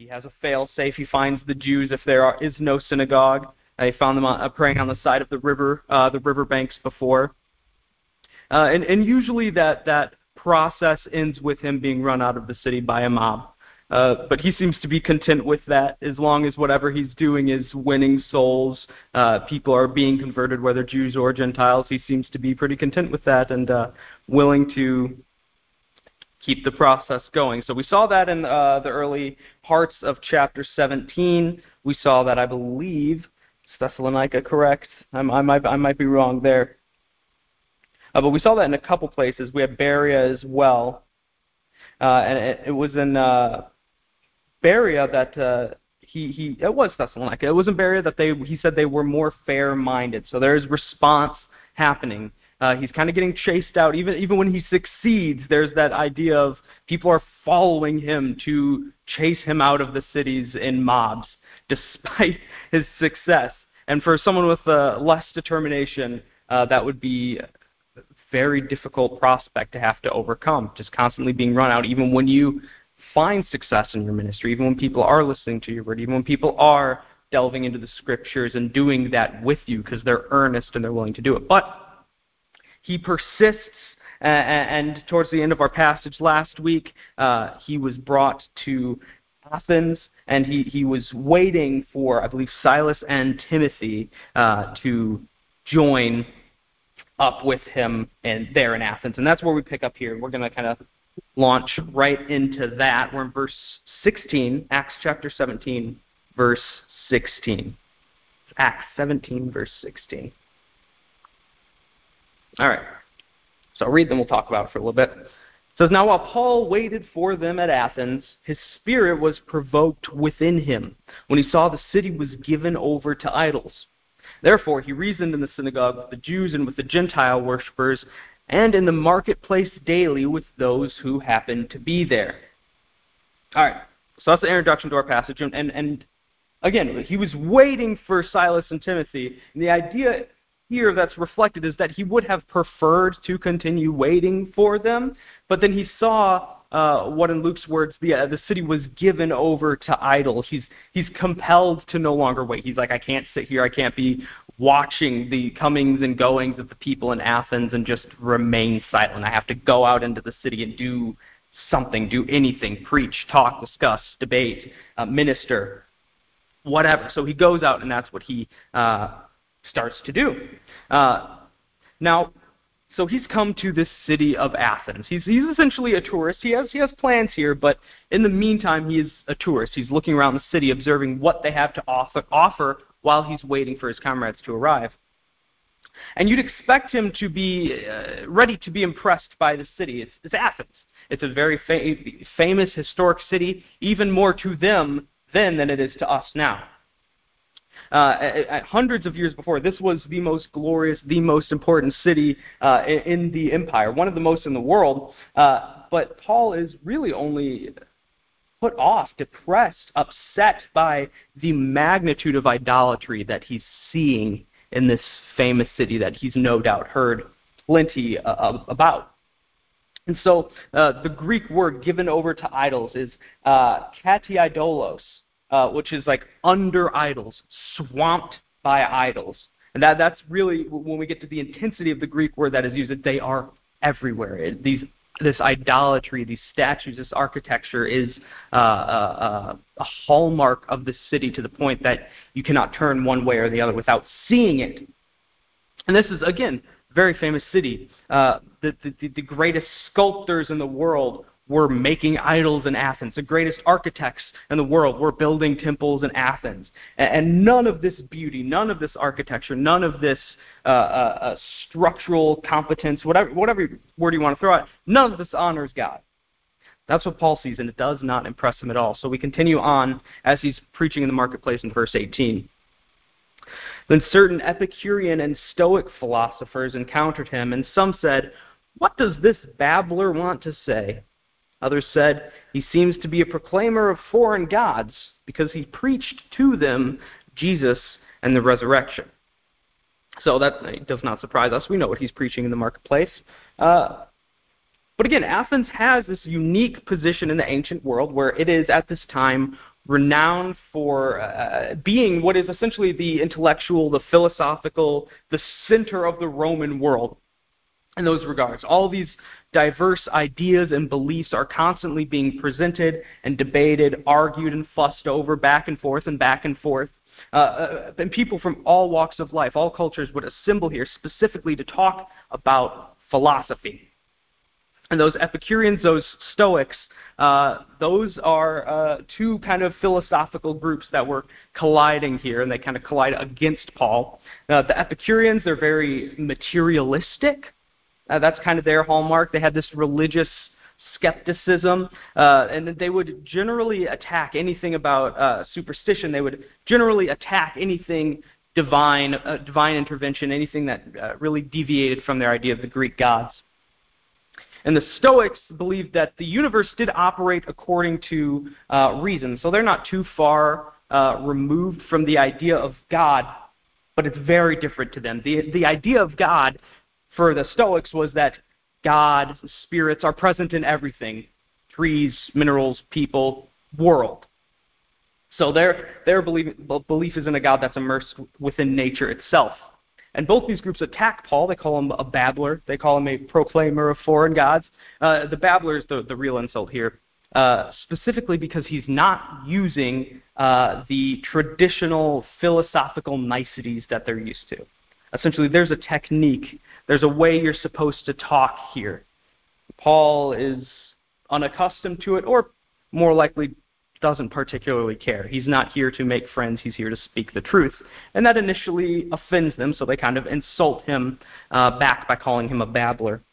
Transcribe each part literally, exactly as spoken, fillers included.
he has a fail-safe. He finds the Jews if there are, is no synagogue. Uh, he found them uh, praying on the side of the river, uh, the riverbanks before. Uh, and, and usually that, that process ends with him being run out of the city by a mob. Uh, but he seems to be content with that as long as whatever he's doing is winning souls. Uh, people are being converted, whether Jews or Gentiles. He seems to be pretty content with that and uh, willing to keep the process going. So we saw that in uh, the early parts of chapter seventeen. We saw that, I believe, Thessalonica, correct? I'm, I, might, I might be wrong there. Uh, but we saw that in a couple places. We have Berea as well. Uh, and it, it was in uh, Berea that uh, he, he, it was Thessalonica. It was in Berea that they, he said they were more fair-minded. So there's response happening. Uh, he's kind of getting chased out. Even even when he succeeds, there's that idea of people are following him to chase him out of the cities in mobs, despite his success. And for someone with uh, less determination, uh, that would be a very difficult prospect to have to overcome, just constantly being run out, even when you find success in your ministry, even when people are listening to your word, even when people are delving into the scriptures and doing that with you because they're earnest and they're willing to do it. But he persists, uh, and towards the end of our passage last week, uh, he was brought to Athens, and he, he was waiting for, I believe, Silas and Timothy uh, to join up with him and there in Athens. And that's where we pick up here. We're going to kind of launch right into that. We're in verse sixteen, Acts chapter seventeen, verse sixteen. Acts seventeen, verse sixteen. All right, so I'll read them. We'll talk about it for a little bit. It says, "Now while Paul waited for them at Athens, his spirit was provoked within him when he saw the city was given over to idols. Therefore he reasoned in the synagogue with the Jews and with the Gentile worshippers, and in the marketplace daily with those who happened to be there." All right, so that's the introduction to our passage. And, and, and again, he was waiting for Silas and Timothy, and the idea here that's reflected is that he would have preferred to continue waiting for them, but then he saw uh, what in Luke's words, the uh, the city was given over to idols. He's he's compelled to no longer wait. He's like, I can't sit here. I can't be watching the comings and goings of the people in Athens and just remain silent. I have to go out into the city and do something, do anything, preach, talk, discuss, debate, uh, minister, whatever. So he goes out, and that's what he uh, starts to do. Uh, now, so he's come to this city of Athens. He's he's essentially a tourist. He has he has plans here, but in the meantime, he is a tourist. He's looking around the city, observing what they have to offer, offer while he's waiting for his comrades to arrive. And you'd expect him to be uh, ready to be impressed by the city. It's, it's Athens. It's a very fa- famous historic city, even more to them then than it is to us now. Uh, at, at hundreds of years before, this was the most glorious, the most important city uh, in, in the empire, one of the most in the world. Uh, but Paul is really only put off, depressed, upset by the magnitude of idolatry that he's seeing in this famous city that he's no doubt heard plenty uh, about. And so uh, the Greek word given over to idols is uh, katiidolos, Uh, which is like under idols, swamped by idols. And that that's really, when we get to the intensity of the Greek word that is used, that they are everywhere. It, these This idolatry, these statues, this architecture is uh, uh, a hallmark of the city to the point that you cannot turn one way or the other without seeing it. And this is, again, a very famous city. Uh, the, the, the greatest sculptors in the world were making idols in Athens. The greatest architects in the world were building temples in Athens. And none of this beauty, none of this architecture, none of this uh, uh, uh, structural competence, whatever, whatever word you want to throw out, none of this honors God. That's what Paul sees, and it does not impress him at all. So we continue on as he's preaching in the marketplace in verse eighteen. "Then certain Epicurean and Stoic philosophers encountered him, and some said, 'What does this babbler want to say?' Others said, 'He seems to be a proclaimer of foreign gods, because he preached to them Jesus and the resurrection.'" So that does not surprise us. We know what he's preaching in the marketplace. Uh, but again, Athens has this unique position in the ancient world where it is at this time renowned for uh, being what is essentially the intellectual, the philosophical, the center of the Roman world in those regards. All these diverse ideas and beliefs are constantly being presented and debated, argued and fussed over back and forth and back and forth. Uh, uh, and people from all walks of life, all cultures would assemble here specifically to talk about philosophy. And those Epicureans, those Stoics, uh, those are uh, two kind of philosophical groups that were colliding here, and they kind of collide against Paul. Uh, the Epicureans, they're very materialistic. Uh, that's kind of their hallmark. They had this religious skepticism, uh, and they would generally attack anything about uh, superstition. They would generally attack anything divine, uh, divine intervention, anything that uh, really deviated from their idea of the Greek gods. And the Stoics believed that the universe did operate according to uh, reason. So they're not too far uh, removed from the idea of God, but it's very different to them. The, the idea of God for the Stoics was that God, spirits are present in everything. Trees, minerals, people, world. So their, their belief, belief is in a God that's immersed within nature itself. And both these groups attack Paul. They call him a babbler. They call him a proclaimer of foreign gods. Uh, the babbler is the, the real insult here, uh, specifically because he's not using uh, the traditional philosophical niceties that they're used to. Essentially, there's a technique. There's a way you're supposed to talk here. Paul is unaccustomed to it, or more likely doesn't particularly care. He's not here to make friends. He's here to speak the truth. And that initially offends them, so they kind of insult him uh, back by calling him a babbler.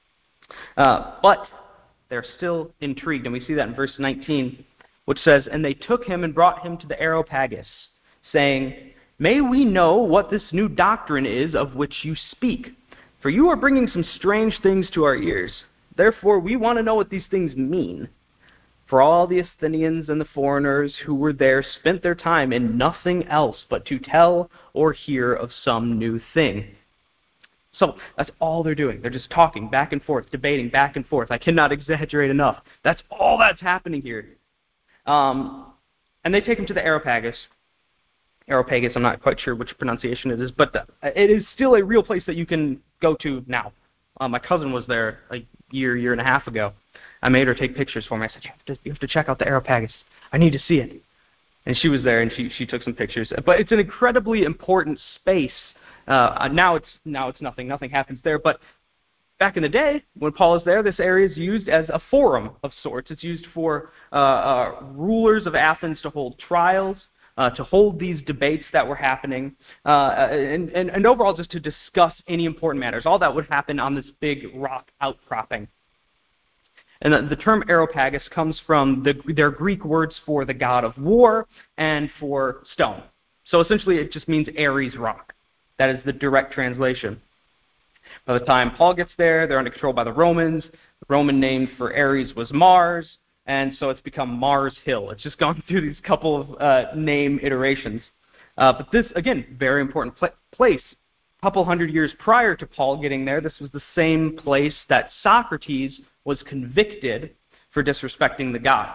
Uh, but they're still intrigued, and we see that in verse nineteen, which says, "And they took him and brought him to the Areopagus, saying, 'May we know what this new doctrine is of which you speak? For you are bringing some strange things to our ears. Therefore we want to know what these things mean.' For all the Athenians and the foreigners who were there spent their time in nothing else but to tell or hear of some new thing." So that's all they're doing. They're just talking back and forth, debating back and forth. I cannot exaggerate enough. That's all that's happening here. Um, and they take him to the Areopagus. Areopagus, I'm not quite sure which pronunciation it is, but the, it is still a real place that you can go to now. Uh, my cousin was there a year, year and a half ago. I made her take pictures for me. I said, you have to, you have to check out the Areopagus. I need to see it. And she was there, and she, she took some pictures. But it's an incredibly important space. Uh, now it's now it's nothing. Nothing happens there. But back in the day, when Paul is there, this area is used as a forum of sorts. It's used for uh, uh, rulers of Athens to hold trials, uh, to hold these debates that were happening, uh, and, and, and overall just to discuss any important matters. All that would happen on this big rock outcropping. And the, the term Areopagus comes from the, their Greek words for the god of war and for stone. So essentially it just means Ares rock. That is the direct translation. By the time Paul gets there, they're under control by the Romans. The Roman name for Ares was Mars, and so it's become Mars Hill. It's just gone through these couple of uh, name iterations. Uh, but this, again, very important pl- place. A couple hundred years prior to Paul getting there, this was the same place that Socrates was convicted for disrespecting the gods.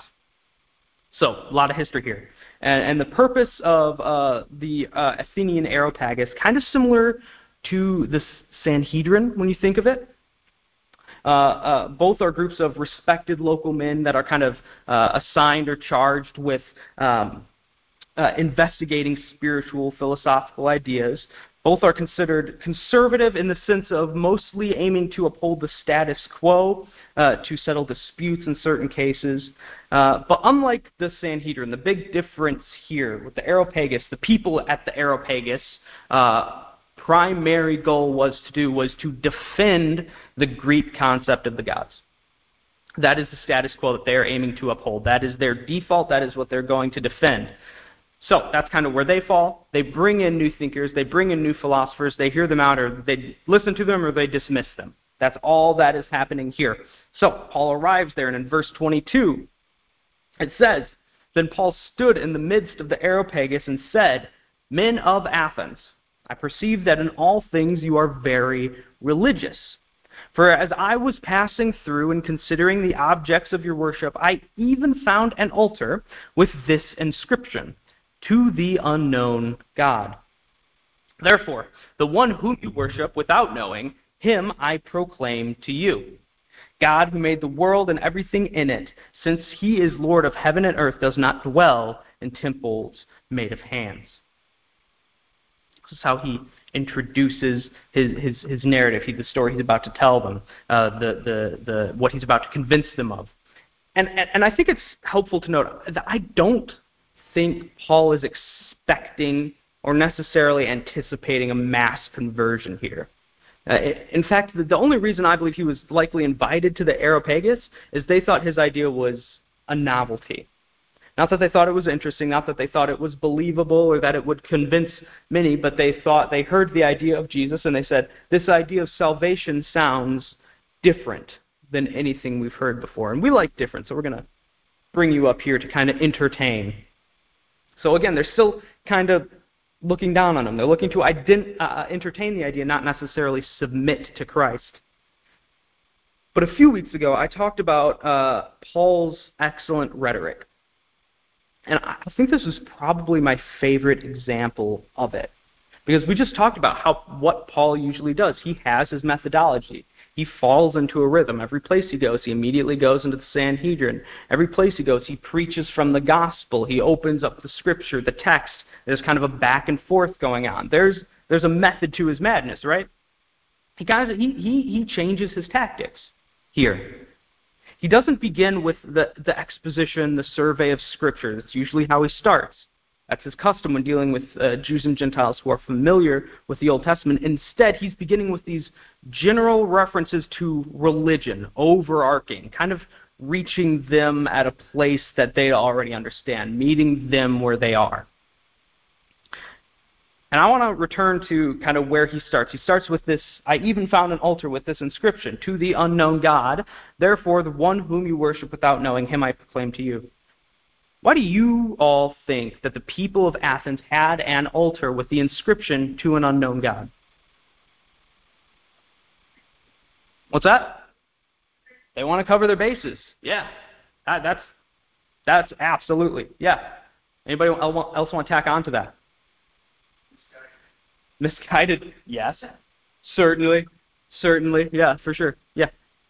So, a lot of history here. And, and the purpose of uh, the uh, Athenian Areopagus, kind of similar to the Sanhedrin when you think of it. Uh, uh, both are groups of respected local men that are kind of uh, assigned or charged with um, uh, investigating spiritual, philosophical ideas. Both are considered conservative in the sense of mostly aiming to uphold the status quo, uh, to settle disputes in certain cases. Uh, but unlike the Sanhedrin, the big difference here with the Areopagus, the people at the Areopagus, uh, primary goal was to do was to defend the Greek concept of the gods. That is the status quo that they are aiming to uphold. That is their default. That is what they're going to defend. So that's kind of where they fall. They bring in new thinkers. They bring in new philosophers. They hear them out, or they listen to them, or they dismiss them. That's all that is happening here. So Paul arrives there, and in verse twenty-two, it says, "Then Paul stood in the midst of the Areopagus and said, 'Men of Athens, I perceive that in all things you are very religious. For as I was passing through and considering the objects of your worship, I even found an altar with this inscription, to the unknown God. Therefore, the one whom you worship without knowing, him I proclaim to you. God, who made the world and everything in it, since he is Lord of heaven and earth, does not dwell in temples made of hands. This is how he introduces his, his, his narrative, he, the story he's about to tell them, uh, the, the, the, what he's about to convince them of. And, and, and I think it's helpful to note that I don't think Paul is expecting or necessarily anticipating a mass conversion here. Uh, in fact, the, the only reason I believe he was likely invited to the Areopagus is they thought his idea was a novelty. Not that they thought it was interesting, not that they thought it was believable or that it would convince many, but they thought they heard the idea of Jesus and they said, this idea of salvation sounds different than anything we've heard before. And we like different, so we're going to bring you up here to kind of entertain. So again, they're still kind of looking down on him. They're looking to ident- uh, entertain the idea, not necessarily submit to Christ. But a few weeks ago, I talked about uh, Paul's excellent rhetoric. And I think this is probably my favorite example of it. Because we just talked about how what Paul usually does. He has his methodology. He falls into a rhythm. Every place he goes, he immediately goes into the Sanhedrin. Every place he goes, he preaches from the gospel. He opens up the scripture, the text. There's kind of a back and forth going on. There's there's a method to his madness, right? He kind of he he, he changes his tactics here. He doesn't begin with the, the exposition, the survey of Scripture. That's usually how he starts. That's his custom when dealing with uh, Jews and Gentiles who are familiar with the Old Testament. Instead, he's beginning with these general references to religion, overarching, kind of reaching them at a place that they already understand, meeting them where they are. And I want to return to kind of where he starts. He starts with this, I even found an altar with this inscription, to the unknown God, therefore the one whom you worship without knowing, him I proclaim to you. Why do you all think that the people of Athens had an altar with the inscription, to an unknown God? What's that? They want to cover their bases. Yeah, that, that's, that's absolutely, yeah. Anybody else want to tack on to that? Misguided, yes. Certainly. Certainly, yeah, for sure. Yeah.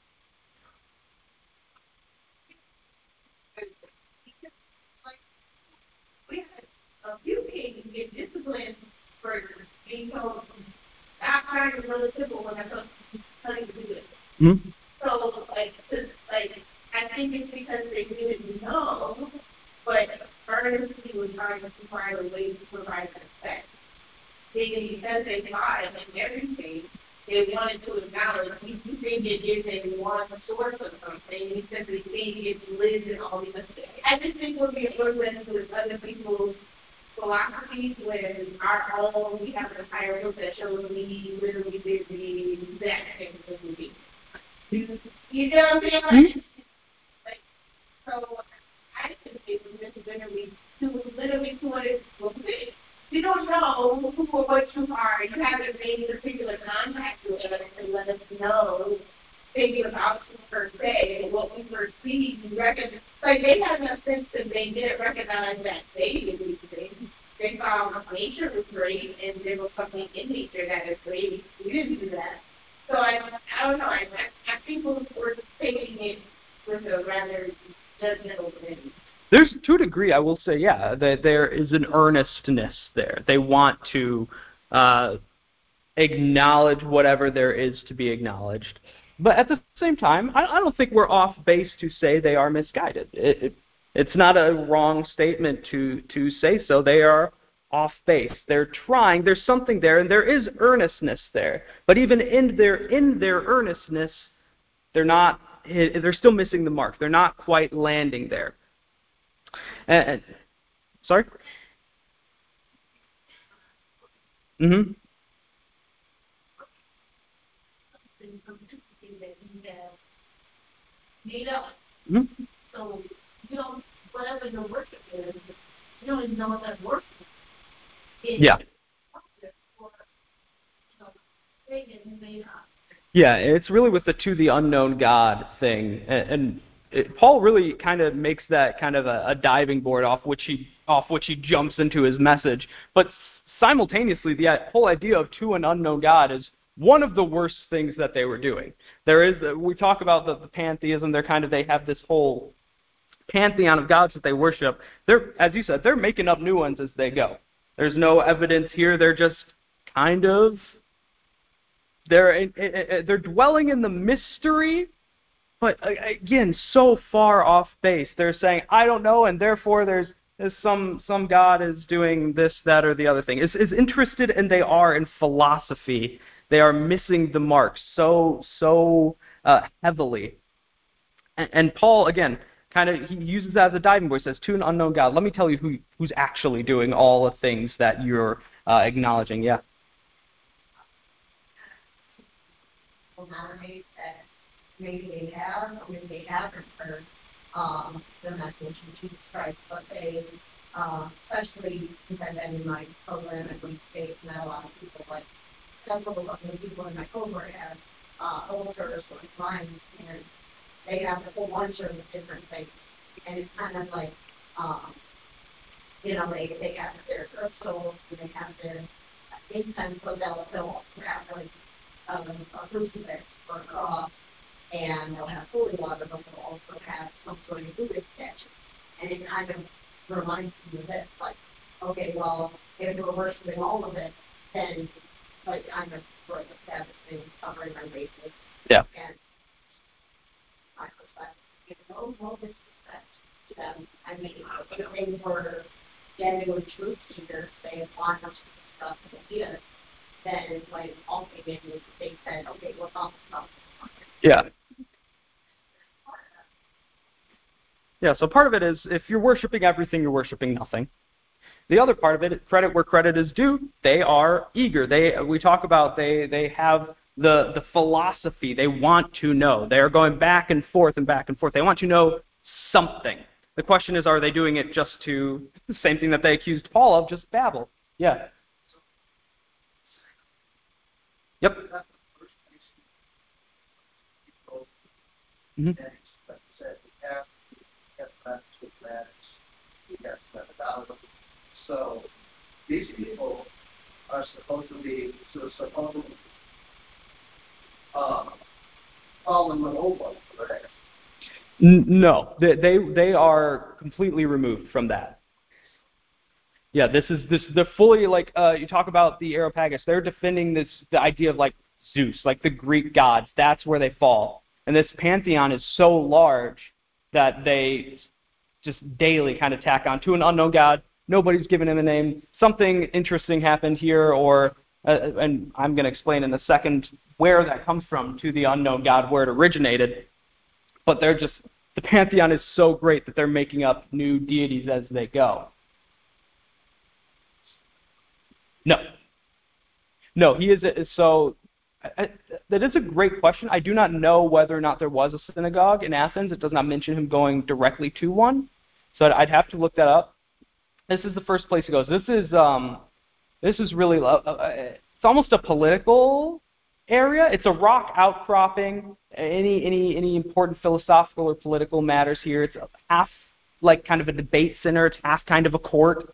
We had a few kings get disciplined for being told, I'm trying to really simple when I tell you to do it. Mm-hmm. So, like, just, like, I think it's because they didn't know, but earnestly was trying to provide a way to provide respect. They, because they thought in everything, they wanted to acknowledge, we do think it is a one source of something, we simply think it lives in all these other things. I just think we'll be influenced with other people's philosophies when our own, we have an entire book that shows we literally did the exact same thing we did. You know what I'm saying? Like, like, so I think it was literally two, literally two hundred books. You don't know who or what you are. You haven't made a particular contact with us to let us know things about you per se and what we perceive and recognize. Like, they had no sense that they didn't recognize that they did these things. They thought nature was great and there was something in nature that is great. We didn't do that. So I, I don't know. I, I, I think we're taking it with a rather judgmental lens. There's, to a degree, I will say, yeah, that there is an earnestness there. They want to uh, acknowledge whatever there is to be acknowledged. But at the same time, I, I don't think we're off base to say they are misguided. It, it, it's not a wrong statement to, to say so. They are off base. They're trying. There's something there, and there is earnestness there. But even in their in their earnestness, they're not. They're still missing the mark. They're not quite landing there. And, sorry? Mm-hmm. Mm-hmm. So, you know, whatever your worship is, you don't even know what that worship is. Yeah. Or, you know, pagan made up. Yeah, it's really with the to the unknown God thing, and, and it, Paul really kind of makes that kind of a, a diving board off which he off which he jumps into his message. But simultaneously, the whole idea of to an unknown God is one of the worst things that they were doing. There is we talk about the, the pantheism. They're kind of they have this whole pantheon of gods that they worship. They're, as you said, they're making up new ones as they go. There's no evidence here. They're just kind of they're they're dwelling in the mystery, but again, so far off base. They're saying, I don't know, and therefore there's, there's some some God is doing this, that, or the other thing. As, as interested and they are in philosophy, they are missing the mark so so uh, heavily. And, and Paul, again, kind of he uses that as a diving board. He says, to an unknown God. Let me tell you who who's actually doing all the things that you're uh, acknowledging. Yeah. Nominate that maybe they have or maybe they haven't heard um, the message of Jesus Christ, but they, uh, especially since I've been in my program at Wayne State, met a lot of people, like several of the people in my cohort have uh, ulcers like mine, and they have a whole bunch of different things, and it's kind of like, um, you know, they, they have their earth souls, and they have their incense, so they'll, they'll have like Um, a crucifix or a cross, and they'll have holy water, but they'll also have some sort of Buddhist statue. And it kind of reminds me of this, like, okay, well, if we're worshiping all of it, then, like, kind of sort of establishing, covering our bases. Yeah. And my perspective, you know, no disrespect to them. I mean, if they were genuine truth seekers, they want us to discuss ideas. Then, like, all they did was they said, okay, we're talking about this. Yeah. Yeah, so part of it is if you're worshiping everything, you're worshiping nothing. The other part of it, credit where credit is due, they are eager. They we talk about they they have the the philosophy. They want to know. They are going back and forth and back and forth. They want to know something. The question is, are they doing it just to the same thing that they accused Paul of, just babble? Yeah. Yep. Mm-hmm. So these people are supposed to be so supposed to uh, following the old one, correct? No, they, they they are completely removed from that. Yeah, this is this they're fully like uh, you talk about the Areopagus. They're defending this the idea of like Zeus, like the Greek gods. That's where they fall, and this pantheon is so large that they just daily kind of tack on to an unknown god. Nobody's given him a name. Something interesting happened here, or uh, and I'm going to explain in a second where that comes from, to the unknown god, where it originated. But they're just the pantheon is so great that they're making up new deities as they go. No. No, he is a, so I, I, that is a great question. I do not know whether or not there was a synagogue in Athens. It does not mention him going directly to one, so I'd have to look that up. This is the first place he goes. This is um, this is really uh, it's almost a political area. It's a rock outcropping. Any any any important philosophical or political matters here. It's half like kind of a debate center. It's half kind of a court.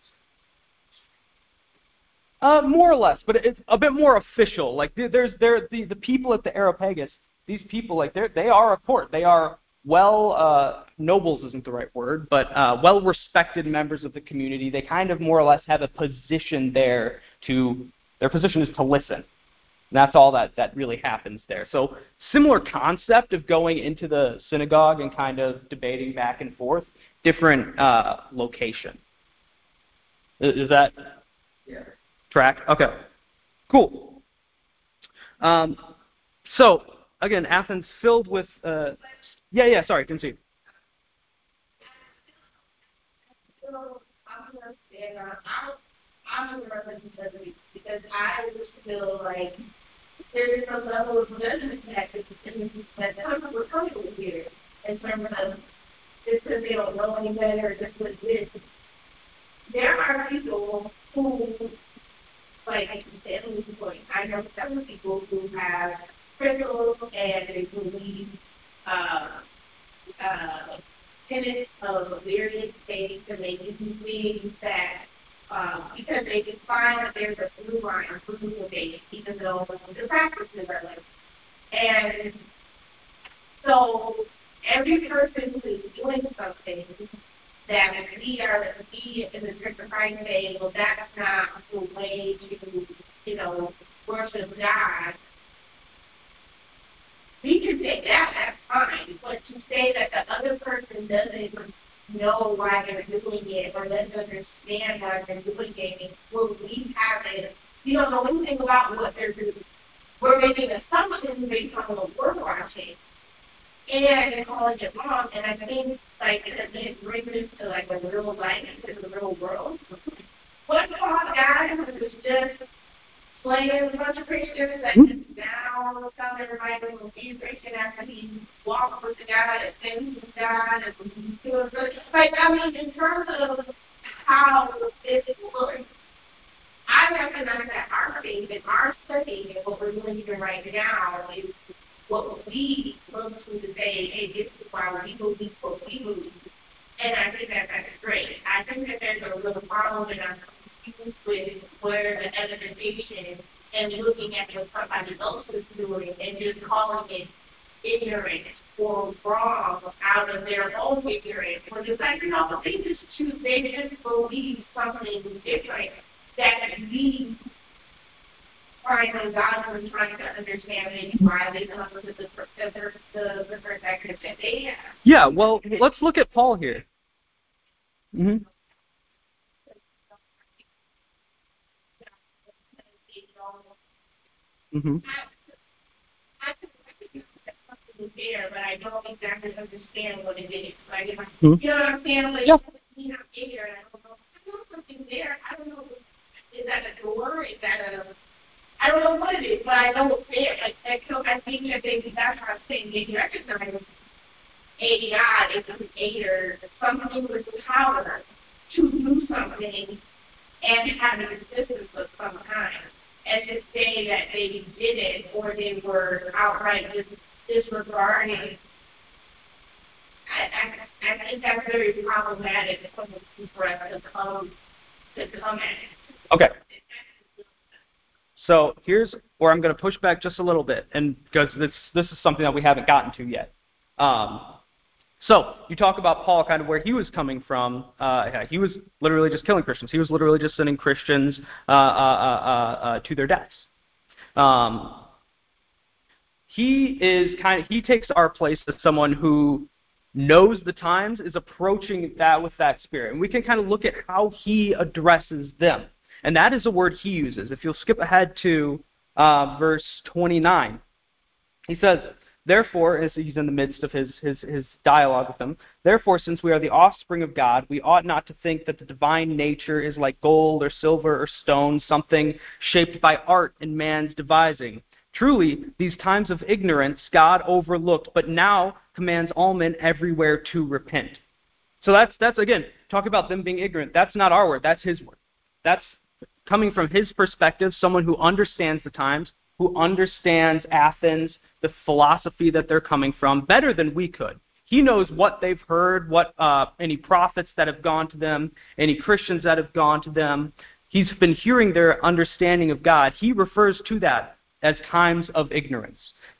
Uh, more or less, but it's a bit more official. Like there's there the the people at the Areopagus. These people like they they are a court. They are well uh, nobles isn't the right word, but uh, well respected members of the community. They kind of more or less have a position there to their position is to listen. And that's all that that really happens there. So similar concept of going into the synagogue and kind of debating back and forth. Different uh, location. Is, is that? Yeah. Track? Okay. Cool. Um, so, again, Athens filled with... Uh, yeah, yeah, sorry, continue. I'm because I just feel like there is a level of judgment that we're comfortable here in terms of just because they don't know any better or just what it is. There are people who, like I said, I know several people who have principles and they believe uh, uh, tenets of various faiths, and they do things that um, because they can find that there's a through line through the faith, even though the practices are like. And so every person who is doing something that we are we in the Church of Christ say, well, that's not the way to, you know, worship God. We can say that, that's fine, but to say that the other person doesn't know why they're doing it or doesn't understand why they're doing it, well, we haven't, we don't know anything about what they're doing. We're making assumptions based on what we're watching and calling it wrong. And I think, like, it brings this to, like, a real life, to the real world. What taught God was just playing with a bunch of Christians that just now tell everybody to be a Christian after he walked with the God and sings with God and he was good. Like, I mean, in terms of how this works, I recognize that our faith and our study and what we're doing even right now is what we look to to say, hey, this is why we believe what we believe. And I think that that's great. I think that there's a real problem in our confused with where the evidence and looking at what somebody else is doing and just calling it ignorant or wrong out of their own ignorance. When it's like, you know, they just choose, they just believe something different that we trying to God and trying to understand maybe why they come to the, the, the, the perspective that they have. Yeah, well, let's look at Paul here. Mm-hmm. Mm-hmm. I, I think something there, but I don't exactly understand what it is. Like, if I, mm-hmm. you know what I'm saying? Like, yeah. you know, there, and I don't know. I know something there. I don't know. Is that a door? Is that a? I don't know what it is, but I know it's there. Like, like so I think that they, that's what I'm saying. They recognize a God is a creator, something with power to do something and have an existence of some kind. And to say that they didn't or they were outright dis- disregarding, I, I, I think that's very problematic for us to come, to come at. Okay. So here's where I'm going to push back just a little bit, and because this this is something that we haven't gotten to yet. Um, so you talk about Paul, kind of where he was coming from. Uh, he was literally just killing Christians. He was literally just sending Christians uh, uh, uh, uh, to their deaths. Um, he is kind of he takes our place as someone who knows the times, is approaching that with that spirit, and we can kind of look at how he addresses them. And that is a word he uses. If you'll skip ahead to uh, verse twenty-nine, he says, therefore, as he's in the midst of his, his, his dialogue with them, therefore, since we are the offspring of God, we ought not to think that the divine nature is like gold or silver or stone, something shaped by art and man's devising. Truly, these times of ignorance God overlooked, but now commands all men everywhere to repent. So that's, that's again, talk about them being ignorant. That's not our word. That's his word. That's coming from his perspective, someone who understands the times, who understands Athens, the philosophy that they're coming from, better than we could. He knows what they've heard, what uh, any prophets that have gone to them, any Christians that have gone to them. He's been hearing their understanding of God. He refers to that as times of ignorance.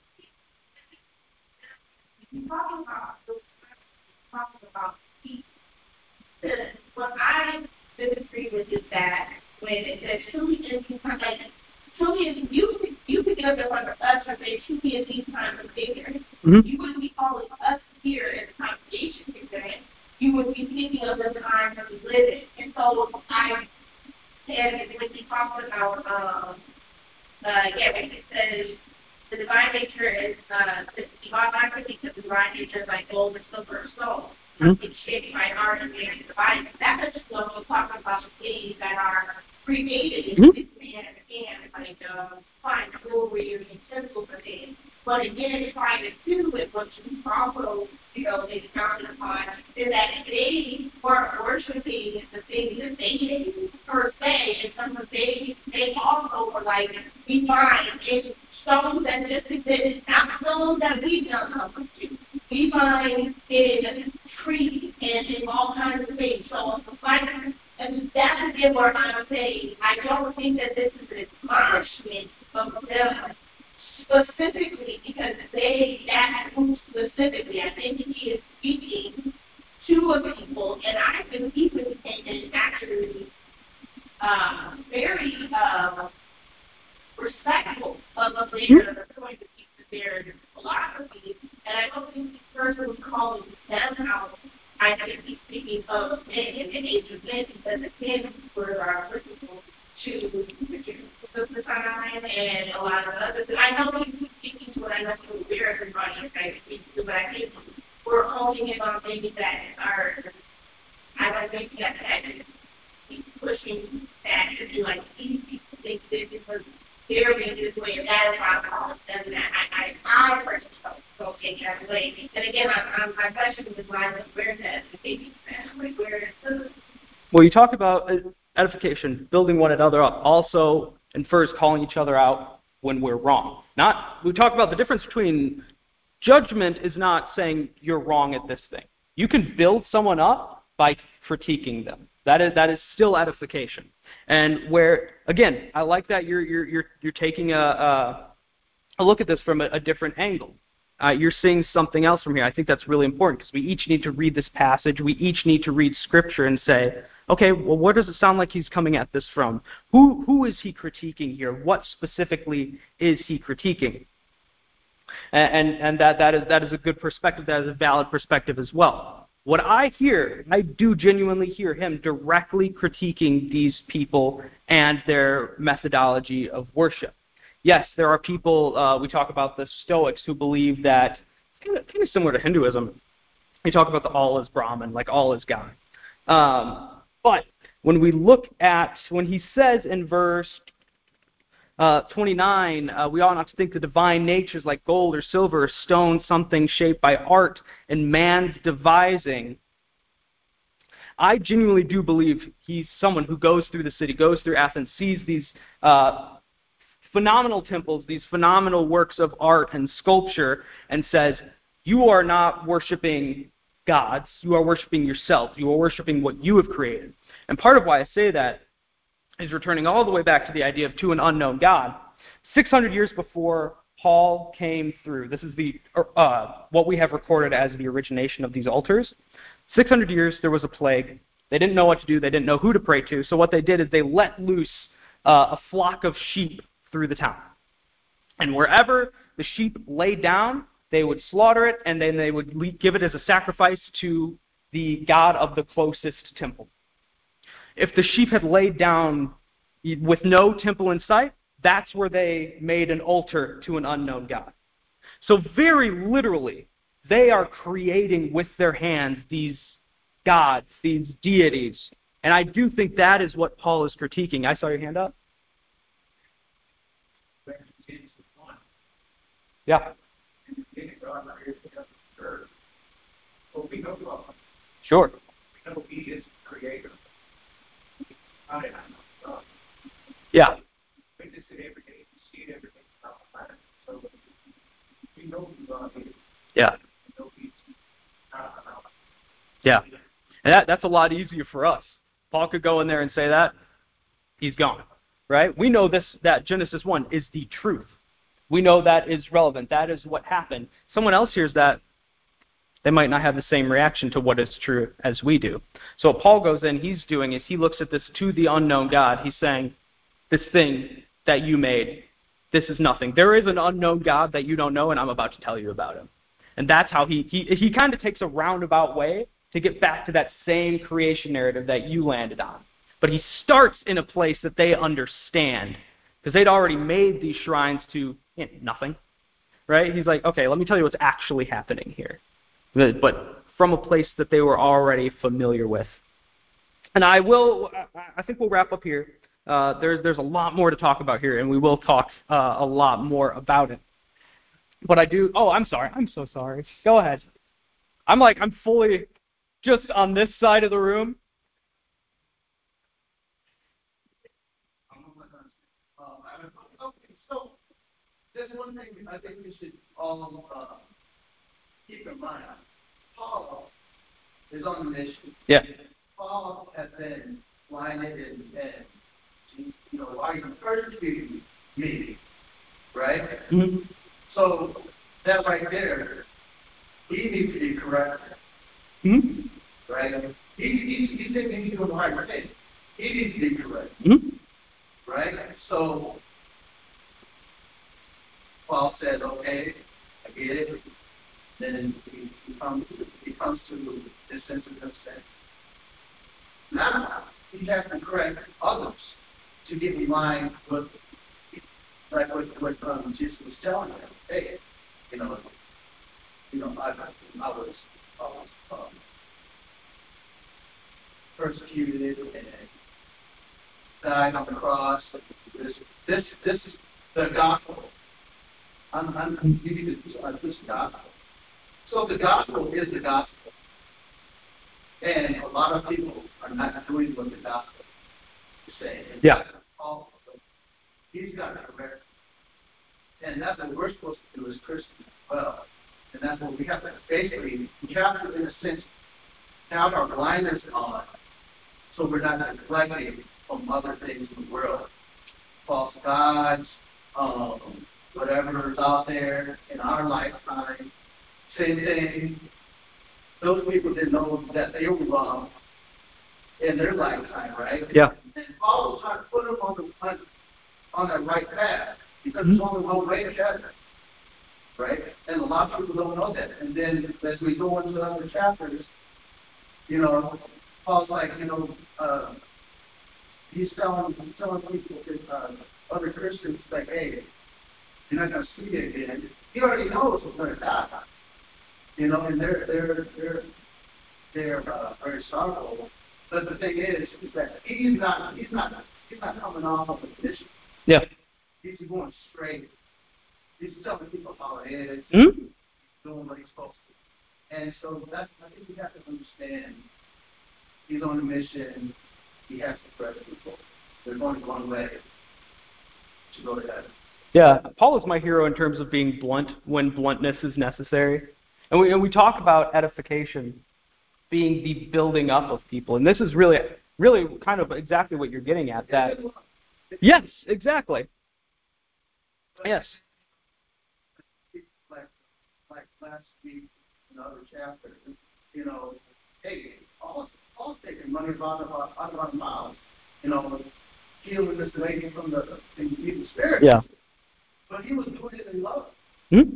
You talk about, talk about peace. What I disagree with is that when it says truly in these times, like, truly in, you, you could give it one of us and say truly in these times of ignorance. Mm-hmm. You wouldn't be calling us here in the congregation ignorant. You would be thinking of the times that we live in. And so I, and when he talks about, um, uh, yeah, when he says the divine nature is, uh, the divine think the divine nature is like gold or silver or stone. Mm-hmm. It's shaped by art and man and divine. That is what we're talking about things that are created in this man and like um, fine jewelry or utensils and things. But again, trying to do with what you also, you know, they found upon is that they weren't worshiping the things that they did per se, and some of they they also were like, we find in stones that just exist, not stones that we've done. We find in trees and in all kinds of things. So, like, and that's again where I'm saying I don't think that this is an admonishment of them specifically because they, that group specifically, I think he is speaking to a people, and I think he was and actually uh, very uh, respectful of the leader that are going to keep their philosophy, and I don't think this person was calling them out. I think he's speaking of men and ancient men because the men were our principal to the time and a lot of others. And I know he's speaking to it, I know he's aware of everybody is trying to speak to, but I think we're holding him on things that are, I don't think that that he's pushing that to be like easy to think this because they're in this way, and that is why I'm calling them that. I, I, I personally don't, don't take that way. And again, I, I'm, my question is lines of where's that education? Like, where is the... Well, you talk about edification, building one another up, also infers calling each other out when we're wrong. Not, we talk about the difference between judgment is not saying you're wrong at this thing. You can build someone up by critiquing them. That is that is still edification. And where again, I like that you're you're you're you're taking a a, a look at this from a, a different angle. Uh, you're seeing something else from here. I think that's really important because we each need to read this passage. We each need to read Scripture and say, okay, well, what does it sound like he's coming at this from? Who who is he critiquing here? What specifically is he critiquing? And and, and that that is that is a good perspective. That is a valid perspective as well. What I hear, I do genuinely hear him directly critiquing these people and their methodology of worship. Yes, there are people, uh, we talk about the Stoics who believe that, kind of, kind of similar to Hinduism, we talk about the all is Brahman, like all is God. Um, but when we look at, when he says in verse Uh, twenty-nine, uh, we ought not to think the divine nature is like gold or silver or stone, something shaped by art and man's devising. I genuinely do believe he's someone who goes through the city, goes through Athens, sees these uh, phenomenal temples, these phenomenal works of art and sculpture, and says, you are not worshiping gods, you are worshiping yourself, you are worshiping what you have created. And part of why I say that is returning all the way back to the idea of to an unknown God. six hundred years before Paul came through, this is the uh, what we have recorded as the origination of these altars. six hundred years, there was a plague. They didn't know what to do. They didn't know who to pray to. So what they did is they let loose uh, a flock of sheep through the town. And wherever the sheep laid down, they would slaughter it, and then they would give it as a sacrifice to the god of the closest temple. If the sheep had laid down with no temple in sight, that's where they made an altar to an unknown god. So very literally, they are creating with their hands these gods, these deities. And I do think that is what Paul is critiquing. I saw your hand up. Yeah. Sure. We know he is the creator. Yeah. We just see it every day. We see it every day. So we know who God is. Yeah. We know he's not around. Yeah. And that, that's a lot easier for us. Paul could go in there and say that. He's gone. Right? We know this that Genesis one is the truth. We know that is relevant. That is what happened. Someone else hears that, they might not have the same reaction to what is true as we do. So what Paul goes in, he's doing is he looks at this to the unknown God. He's saying, this thing that you made, this is nothing. There is an unknown God that you don't know, and I'm about to tell you about him. And that's how he, he, he kind of takes a roundabout way to get back to that same creation narrative that you landed on. But he starts in a place that they understand, because they'd already made these shrines to you know, nothing. Right? He's like, okay, let me tell you what's actually happening here. But from a place that they were already familiar with. And I will, I think we'll wrap up here. Uh, there's there's a lot more to talk about here, and we will talk uh, a lot more about it. But I do, oh, I'm sorry. I'm so sorry. Go ahead. I'm like, I'm fully just on this side of the room. Okay, so this that's one thing I think we should all uh, keep in mind. Paul is on a mission. Yeah. Paul has been blinded and, and you know, why you persecuting me, right? Mm-hmm. So that right there, he needs to be corrected, Mm-hmm. right? He, he, he thinking he's doing the right thing. He needs to be corrected, Mm-hmm. right? So Paul says, okay, I get it. Then he, he comes he comes to this sense of consent. Now he has to correct others to get in line with, like what what um, Jesus was telling them. Hey, you know, you know, I I was I was um, persecuted and died on the cross. This this this is the gospel. I'm I'm giving you uh, this gospel. So the gospel is the gospel. And a lot of people are not doing what the gospel is saying. Yeah. He's got to correct. And that's what we're supposed to do as Christians as well. And that's what we have to, basically, we have to, in a sense, have our blinders on so we're not neglecting from other things in the world. False gods, um, whatever is out there in our lifetime. Same thing. Those people didn't know that they were wrong in their lifetime, right? Yeah. And Paul was trying to put them on the on, on that right path because Mm-hmm. there's only one way to heaven, right? And a lot of people don't know that. And then as we go into other chapters, you know, Paul's like, you know, uh, he's telling he's telling people, uh, other Christians, like, hey, you're not going to see me again. He already knows he's going to die. You know, and they're they're they're they're uh, very sorrowful. But the thing is, is that he's not he's not he's not coming off of a mission. Yeah. He's going straight. He's telling people how it is. Mm-hmm. He's doing what he's supposed to. And so that's I think we have to understand. He's on a mission. He has to press people. There's only one way to go to heaven. Yeah, Paul is my hero in terms of being blunt when bluntness is necessary. And we, and we talk about edification being the building up of people. And this is really, really kind of exactly what you're getting at. That Yes, exactly. Yes. Like, like last week, another chapter, you know, hey, Paul's, Paul's taking money out of our, out of our mouths, you know, healing this lady from the evil spirit. Yeah. But he was doing it in love. Hmm?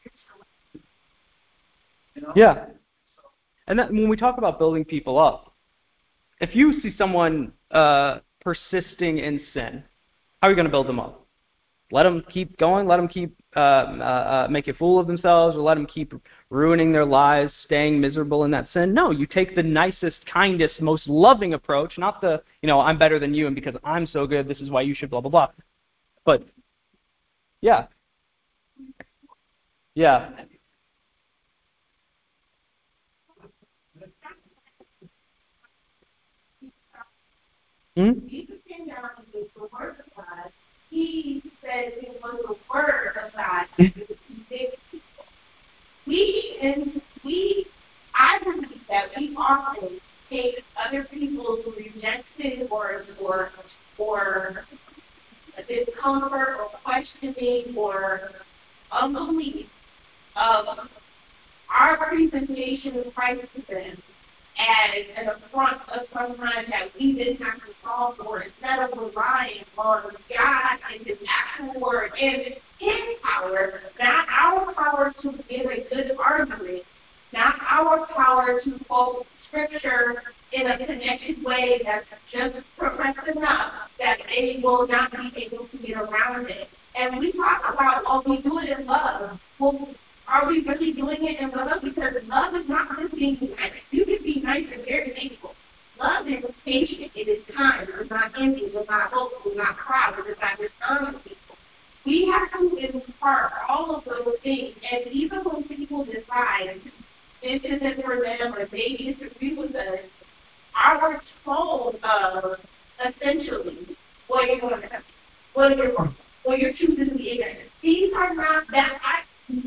You know? Yeah. And that, when we talk about building people up, if you see someone uh, persisting in sin, how are you going to build them up? Let them keep going? Let them keep uh, uh, uh, make a fool of themselves, or let them keep ruining their lives, staying miserable in that sin? No, you take the nicest, kindest, most loving approach, not the, you know, I'm better than you, and because I'm so good, this is why you should blah, blah, blah. But, yeah. Yeah. Hmm? Jesus came down and gave the word of God. He said it was the word of God that would convict people. We and we, I believe that we often take other people's rejection or or or discomfort or questioning or unbelief of our presentation of Christ to them as an affront of some kind that we didn't have to solve for, instead of relying on God and His actual word and His power, not our power to give a good argument, not our power to quote Scripture in a connected way that's just correct enough that they will not be able to get around it. And we talk about, oh, we do it in love. Well, are we really doing it in love? Because love is not just being nice. You can be nice and very faithful. Love is patient. It is kind. It is not envy. It is not hopeful. It is not proud. It is not dishonest people. We have to impart all of those things. And even when people decide this isn't for them or they disagree with us, our tone of essentially what you're going to what you're what you're choosing to be against. These are not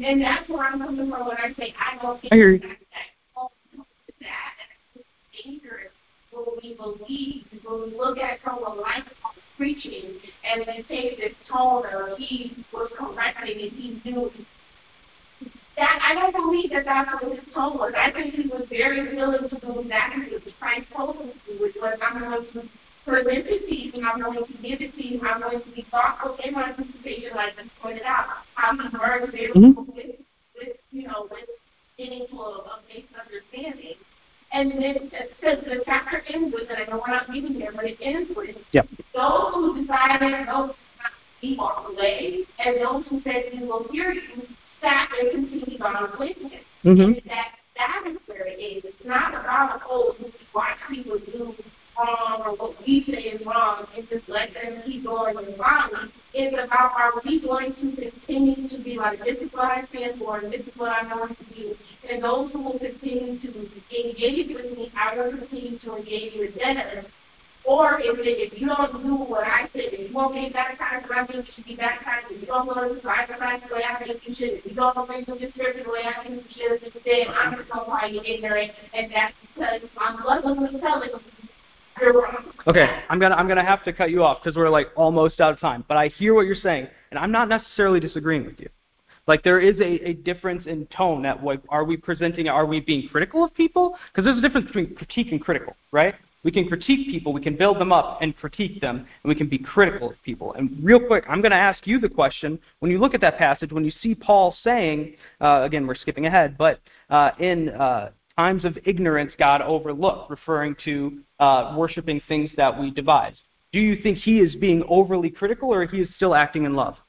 and that's where I'm coming from when I say I don't think I hear you. that that that is dangerous when we believe, when we look at someone like preaching and we take this tone of he was correcting and he knew that. I don't believe that that's what his tone was. I think he was very willing to do exactly what Christ told him to do, which was I'm going to present it to you and I'm going to give it to you. I'm going to be thoughtful in my participation, like you pointed out, how he merged it Mm-hmm. with, with, you know, with getting to a, a basic understanding. And then because the chapter ends with it, I know we're not reading here, but it ends with Yep. those who decided those who walked away and those who said we will hear you sat and continued on with him. Mm-hmm. And that that is where it is. It's not about oh we watch people do wrong or what we say is wrong and just let them keep going and following. It's about are we going to continue to be like this is what I stand for and this is what I'm going to do. And those who will continue to engage with me, I will continue to engage with them. Or if, it, if you don't do what I said, if you won't be baptized the way I think you should be baptized, if you don't want to baptize the way I think you should, if you don't believe in the scripture the way I think you should, then I'm just going to call you ignorant, and that's because I'm lovingly telling you you're wrong. Okay, I'm gonna I'm gonna have to cut you off because we're like almost out of time. But I hear what you're saying, and I'm not necessarily disagreeing with you. Like there is a, a difference in tone. That what are we presenting? Are we being critical of people? Because there's a difference between critique and critical, right? We can critique people, we can build them up and critique them, and we can be critical of people. And real quick, I'm going to ask you the question. When you look at that passage, when you see Paul saying, uh, again, we're skipping ahead, but uh, in uh, times of ignorance, God overlooked, referring to uh, worshiping things that we devised. Do you think he is being overly critical, or he is still acting in love?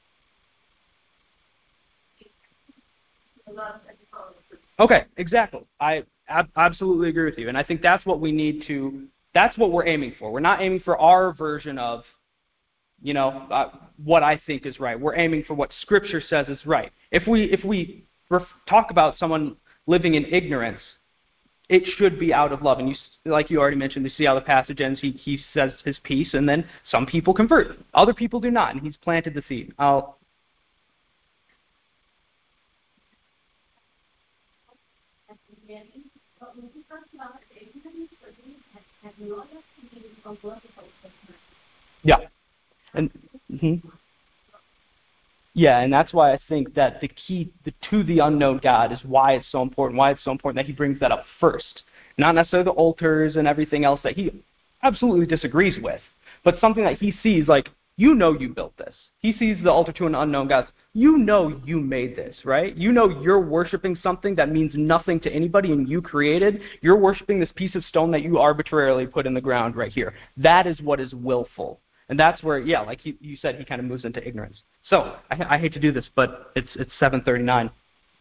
Okay, exactly. I ab- absolutely agree with you, and I think that's what we need to. That's what we're aiming for. We're not aiming for our version of, you know, uh, what I think is right. We're aiming for what Scripture says is right. If we if we ref- talk about someone living in ignorance, it should be out of love. And you, like you already mentioned, you see how the passage ends. He he says his piece, and then some people convert, other people do not, and he's planted the seed. I'll. Yeah, and mm-hmm. yeah, and that's why I think that the key the, to the unknown God is why it's so important. Why it's so important that he brings that up first, not necessarily the altars and everything else that he absolutely disagrees with, but something that he sees like you know you built this. He sees the altar to an unknown God. You know you made this, right? You know you're worshiping something that means nothing to anybody and you created. You're worshiping this piece of stone that you arbitrarily put in the ground right here. That is what is willful. And that's where, yeah, like you, you said, he kind of moves into ignorance. So, I, I hate to do this, but it's it's seven thirty-nine.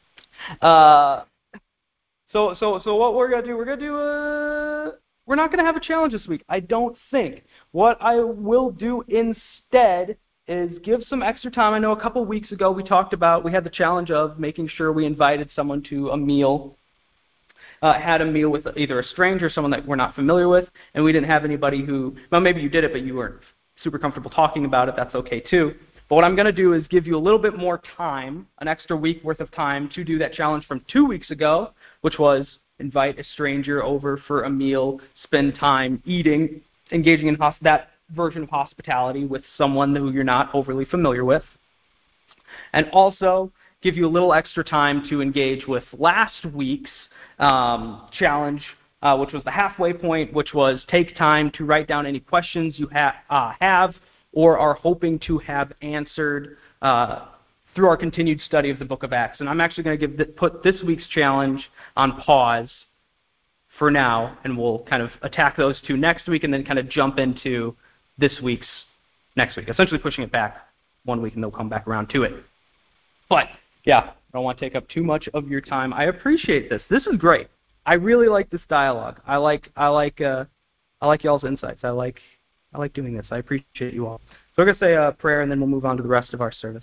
Uh, so, so, so what we're going to do, we're going to do a... We're not going to have a challenge this week, I don't think. What I will do instead is give some extra time. I know a couple weeks ago we talked about, we had the challenge of making sure we invited someone to a meal, uh, had a meal with either a stranger, someone that we're not familiar with, and we didn't have anybody who, well, maybe you did it, but you weren't super comfortable talking about it. That's okay too. But what I'm going to do is give you a little bit more time, an extra week worth of time to do that challenge from two weeks ago, which was invite a stranger over for a meal, spend time eating, engaging in hosp- that version of hospitality with someone who you're not overly familiar with. And also give you a little extra time to engage with last week's um, challenge, uh, which was the halfway point, which was take time to write down any questions you ha- uh, have or are hoping to have answered uh, through our continued study of the book of Acts. And I'm actually going to give th- put this week's challenge on pause for now, and we'll kind of attack those two next week and then kind of jump into this week's next week, essentially pushing it back one week and they'll come back around to it. But, yeah, I don't want to take up too much of your time. I appreciate this. This is great. I really like this dialogue. I like I like uh, I like y'all's insights. I like I like doing this. I appreciate you all. So we're going to say a prayer and then we'll move on to the rest of our service.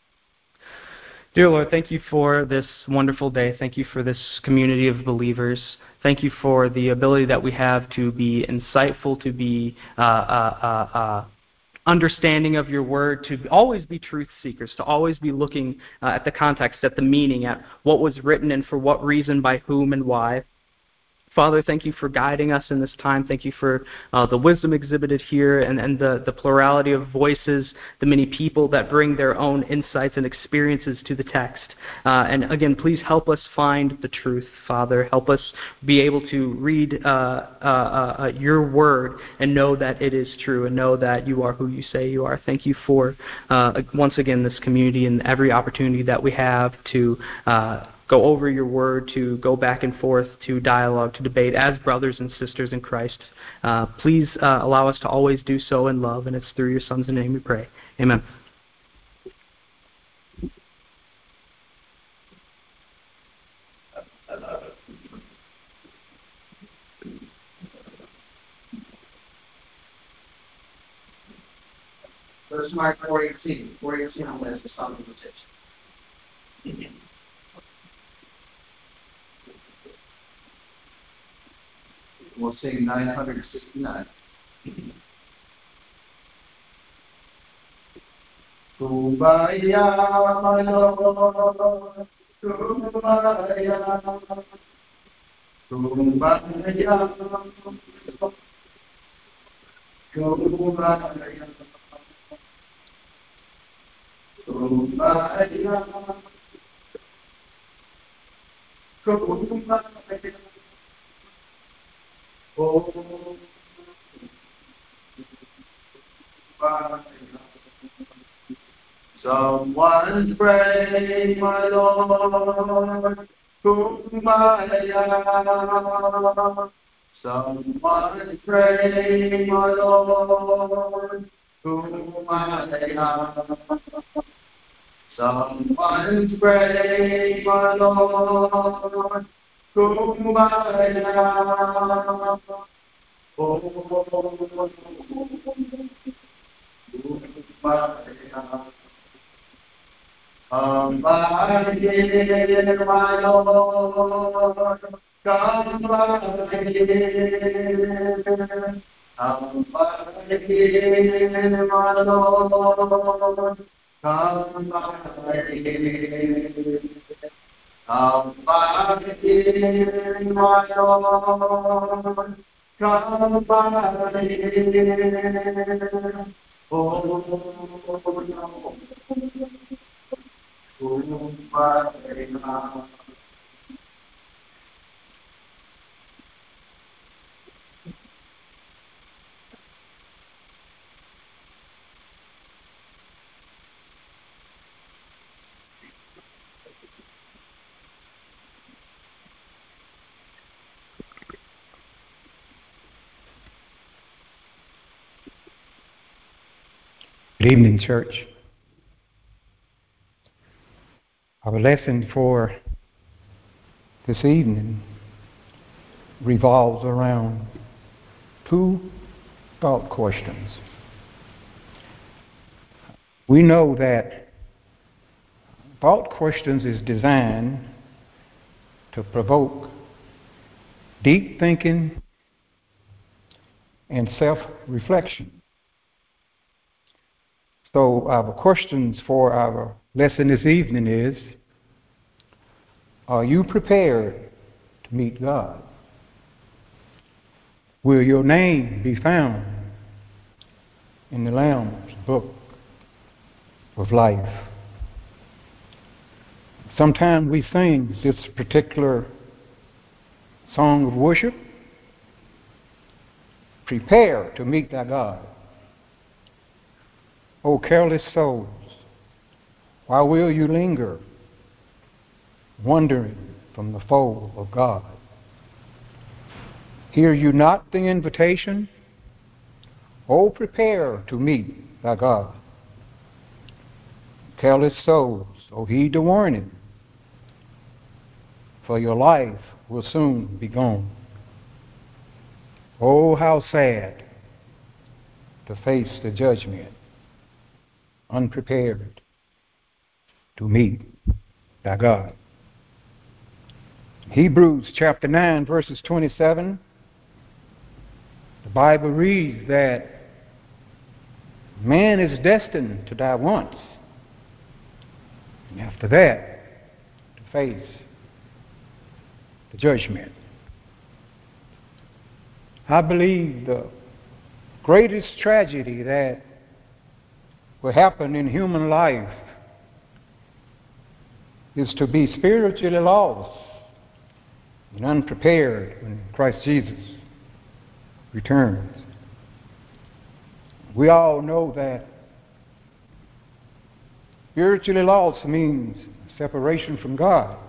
Dear Lord, thank you for this wonderful day. Thank you for this community of believers. Thank you for the ability that we have to be insightful, to be uh, uh, uh, uh, understanding of your word, to always be truth seekers, to always be looking uh, at the context, at the meaning, at what was written and for what reason, by whom and why. Father, thank you for guiding us in this time. Thank you for uh, the wisdom exhibited here and, and the, the plurality of voices, the many people that bring their own insights and experiences to the text. Uh, and again, please help us find the truth, Father. Help us be able to read uh, uh, uh, your word and know that it is true and know that you are who you say you are. Thank you for, uh, once again, this community and every opportunity that we have to uh, go over your word, to go back and forth, to dialogue, to debate as brothers and sisters in Christ. Uh, please uh, allow us to always do so in love, and it's through your Son's name we pray. Amen. Verse Mark four eighteen. four eighteen on this is something to teach. We'll sing nine hundred sixty-nine. Kumbaya, my Lord, Kumbaya, Kumbaya, Kumbaya, Kumbaya, Kumbaya. Oh, someone pray, my Lord, Kumbaya. Someone pray, my Lord, Kumbaya. Someone pray, my Lord, Kumbaya. Oh, Kumbaya. Come by here, my Lord, come by here. Come by here, my Lord, come by here. Come by here, my Lord, come by here. Oh, no. Kumbaya. Good evening, church. Our lesson for this evening revolves around two thought questions. We know that thought questions is designed to provoke deep thinking and self-reflection. So our questions for our lesson this evening is, are you prepared to meet God? Will your name be found in the Lamb's book of life? Sometimes we sing this particular song of worship, prepare to meet thy God. O careless souls, why will you linger, wandering from the fold of God? Hear you not the invitation? O prepare to meet thy God. Careless souls, O heed the warning, for your life will soon be gone. Oh, how sad to face the judgment, unprepared to meet thy God. Hebrews chapter nine, verses twenty-seven, the Bible reads that Man is destined to die once, and after that, to face the judgment. I believe the greatest tragedy that will happen in human life is to be spiritually lost and unprepared when Christ Jesus returns. We all know that spiritually lost means separation from God,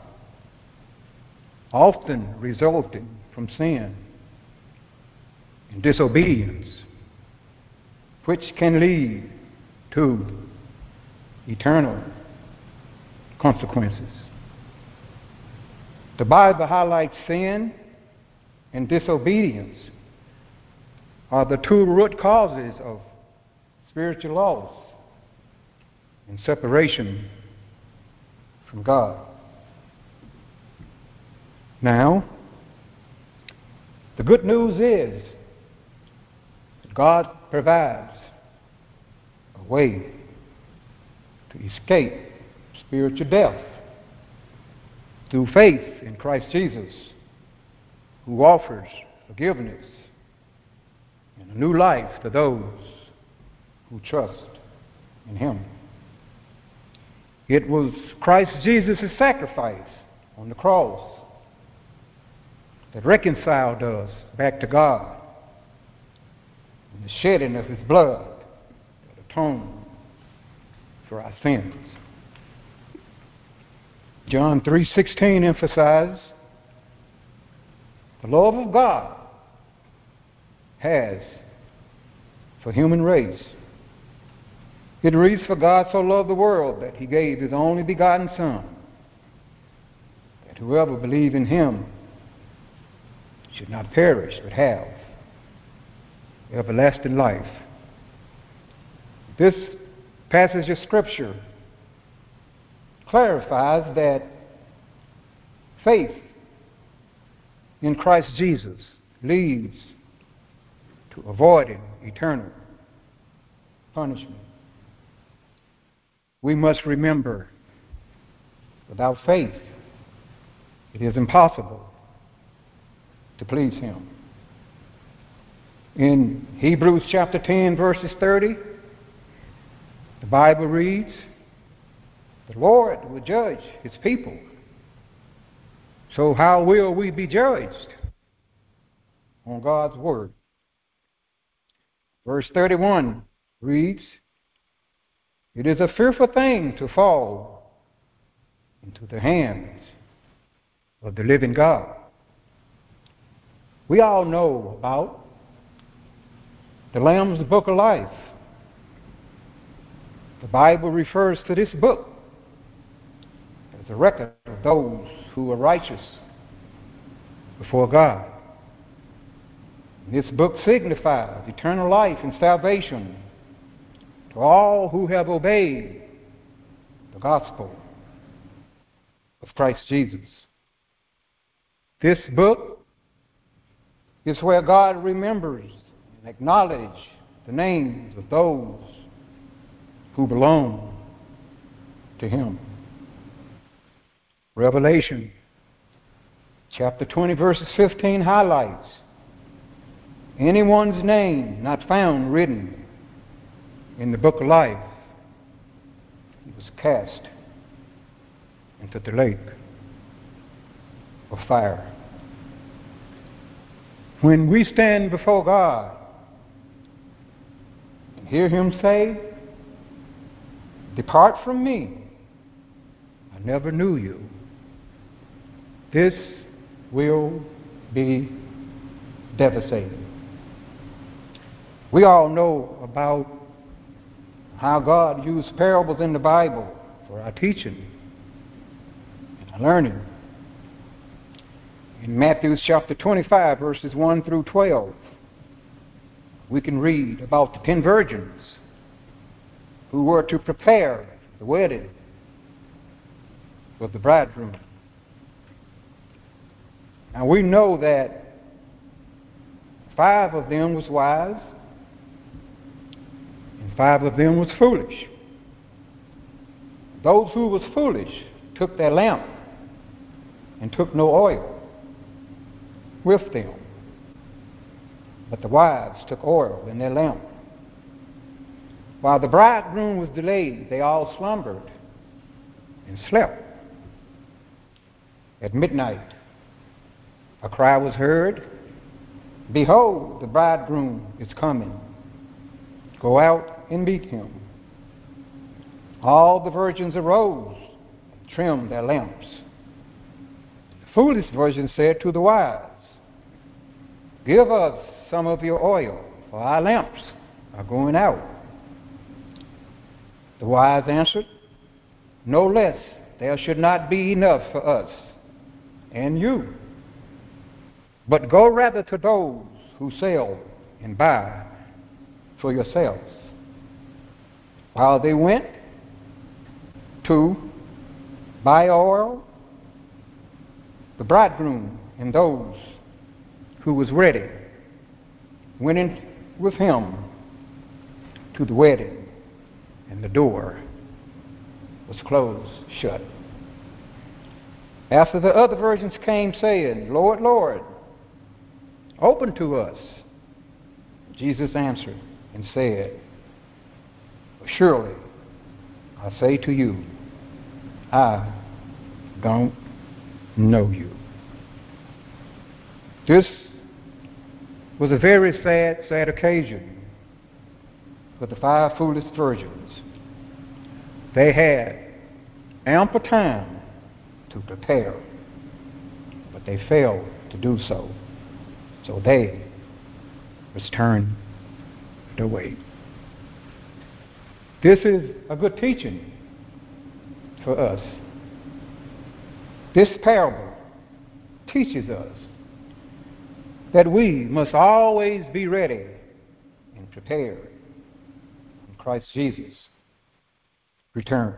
often resulting from sin and disobedience, which can lead to eternal consequences. The Bible highlights sin and disobedience are the two root causes of spiritual loss and separation from God. Now, the good news is that God provides a way to escape spiritual death through faith in Christ Jesus, who offers forgiveness and a new life to those who trust in Him. It was Christ Jesus' sacrifice on the cross that reconciled us back to God, and the shedding of His blood that atoned for our sins. John three sixteen emphasizes the love of God has for human race. It reads, "For God so loved the world that He gave His only begotten Son, that whoever believes in Him should not perish but have everlasting life." This passage of Scripture clarifies that faith in Christ Jesus leads to avoiding eternal punishment. We must remember, without faith, it is impossible to please Him. In Hebrews chapter ten, verses thirty, the Bible reads, "The Lord will judge His people. So how will we be judged? On God's word." Verse thirty-one reads, "It is a fearful thing to fall into the hands of the living God." We all know about the Lamb's Book of Life. The Bible refers to this book as a record of those who are righteous before God. This book signifies eternal life and salvation to all who have obeyed the gospel of Christ Jesus. This book is where God remembers and acknowledges the names of those who belong to Him. Revelation chapter twenty, verses fifteen highlights anyone's name not found written in the book of life, he was cast into the lake of fire. When we stand before God and hear Him say, "Depart from me, I never knew you," this will be devastating. We all know about how God used parables in the Bible for our teaching and our learning. In Matthew chapter twenty-five, verses one through twelve, we can read about the ten virgins who were to prepare the wedding with the bridegroom. Now we know that five of them was wise, and five of them was foolish. Those who was foolish took their lamp and took no oil with them. But the wise took oil in their lamp. While the bridegroom was delayed, they all slumbered and slept. At midnight, a cry was heard, "Behold, the bridegroom is coming. Go out and meet him." All the virgins arose and trimmed their lamps. The foolish virgin said to the wise, "Give us some of your oil, for our lamps are going out." The wise answered, "No less there should not be enough for us and you. But go rather to those who sell and buy for yourselves." While they went to buy oil, the bridegroom and those who was ready went in with him to the wedding, and the door was closed shut. After the other virgins came, saying, "Lord, Lord, open to us." Jesus answered and said, "Surely I say to you, I don't know you." This was a very sad, sad occasion for the five foolish virgins. They had ample time to prepare, but they failed to do so. So they was turned away. This is a good teaching for us. This parable teaches us that we must always be ready and prepared when Christ Jesus returns.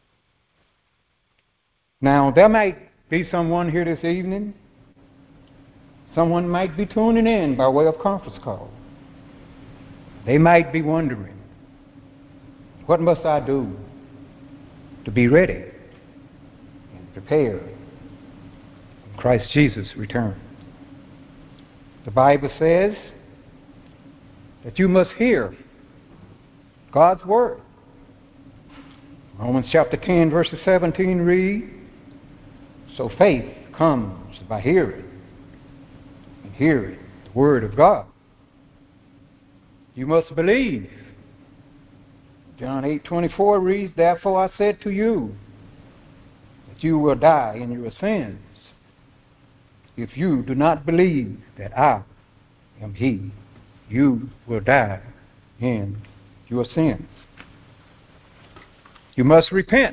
Now, there might be someone here this evening. Someone might be tuning in by way of conference call. They might be wondering, what must I do to be ready and prepared when Christ Jesus returns? The Bible says that you must hear God's word. Romans chapter ten, verse seventeen read, "So faith comes by hearing, and hearing the word of God." You must believe. John eight twenty-four reads, "Therefore I said to you, that you will die in your sins, if you do not believe that I am He. You will die in your sins." You must repent.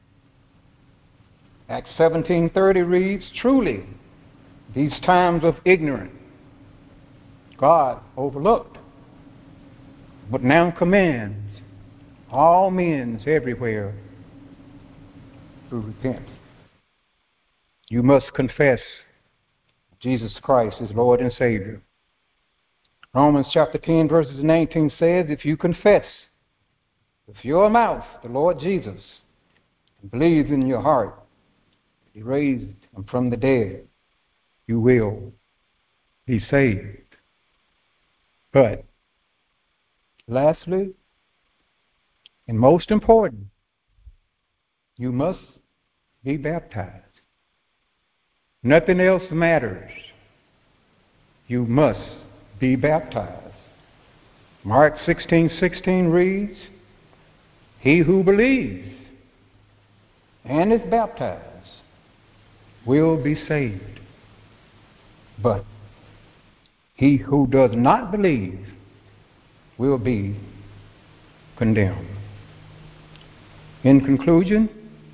Acts seventeen thirty reads, "Truly, these times of ignorance God overlooked, but now commands all men everywhere to repent." You must confess Jesus Christ is Lord and Savior. Romans chapter ten, verses nineteen says, "If you confess with your mouth the Lord Jesus and believe in your heart that He raised Him from the dead, you will be saved." But lastly, and most important, you must be baptized. Nothing else matters. You must be baptized. Mark sixteen sixteen reads, "He who believes and is baptized will be saved, but he who does not believe will be condemned." In conclusion,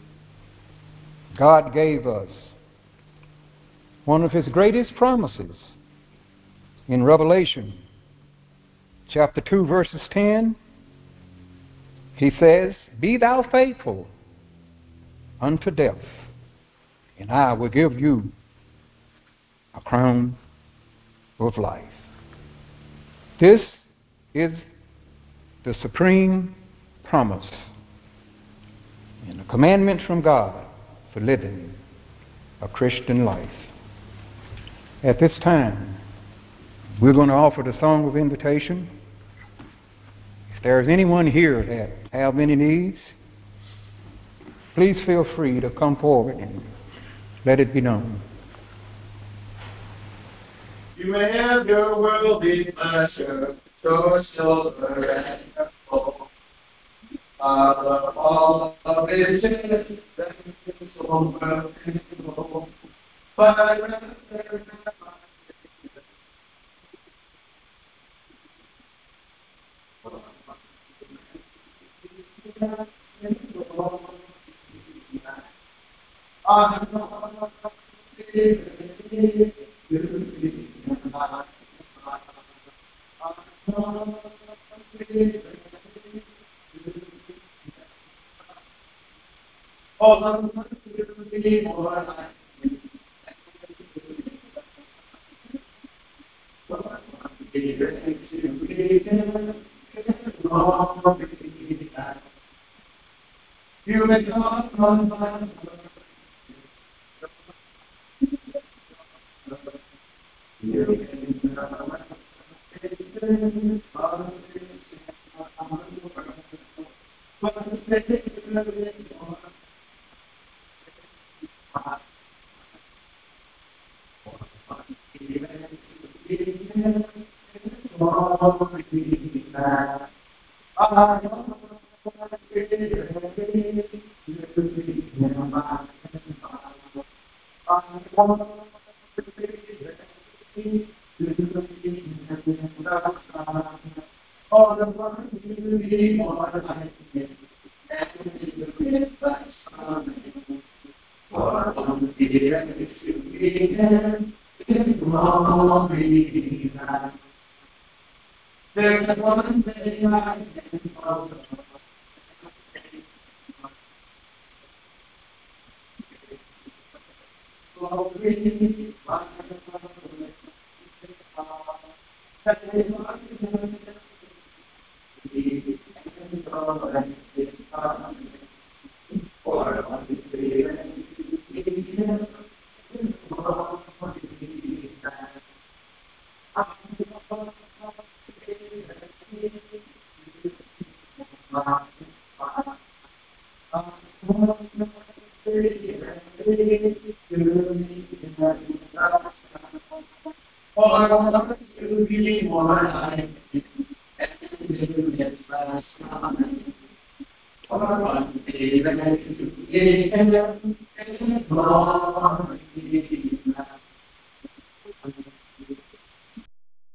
God gave us one of His greatest promises in Revelation chapter two, verses ten. He says, "Be thou faithful unto death, and I will give you a crown of life." This is the supreme promise and a commandment from God for living a Christian life. At this time, we're going to offer the song of invitation. If there's anyone here that have any needs, please feel free to come forward and let it be known. You may have your worldly pleasure, your silver and gold. Of all of it, that is so well controlled. But I rather oh, you may come on my all the ones you need more like me, and you will find something. For one dear, if you begin, it won't be that. There's one thing I can follow. Glory, my Oh, I want to be more like you, and you get last time. Oh, I want to be like you, and